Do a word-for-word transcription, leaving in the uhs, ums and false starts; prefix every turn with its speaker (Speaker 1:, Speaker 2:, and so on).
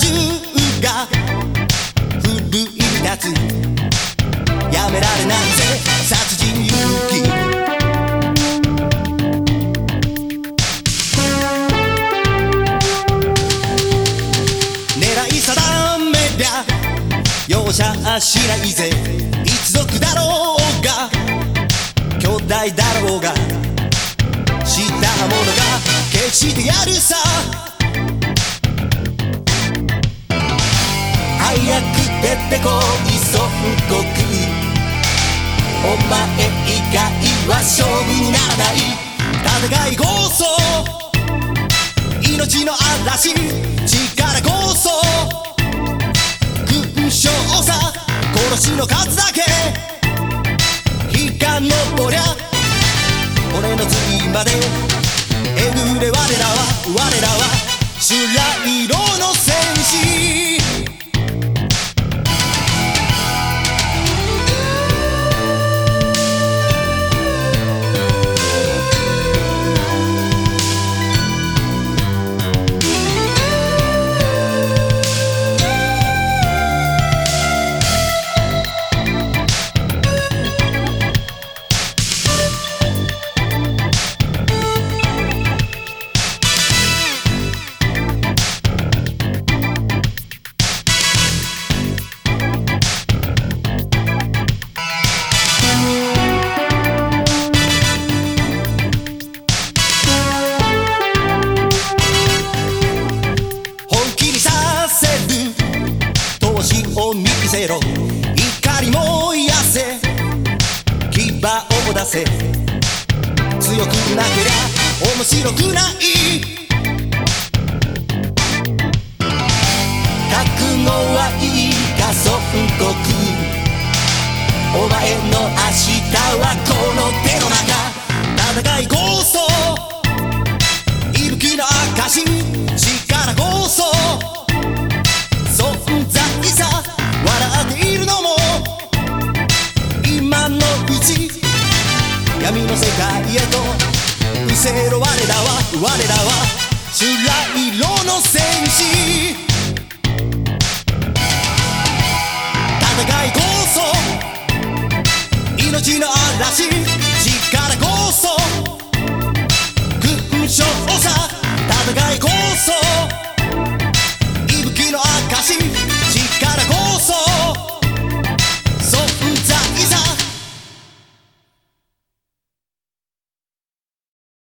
Speaker 1: 銃が奮い立つやめられないぜ殺人勇気狙い定めりゃ容赦しないぜ一族だろうが兄弟だろうがしたものが決してやるさ早く出てこい孫悟空お前以外は勝負にならない戦いこそ命の嵐力こそ勲章さ殺しの数だけ日が昇りゃ俺の次までえぐれ我らは我らは修羅色の戦士見せろ怒りも癒せ牙を出せ強くなけりゃ面白くない覚悟はいいか孫悟空お前の明日はこの手の中戦いこそ息吹の証力こそ存在さ笑っているのも今のうち闇の世界へと失せろ我らは我らは修羅色の戦士戦いこそ命の嵐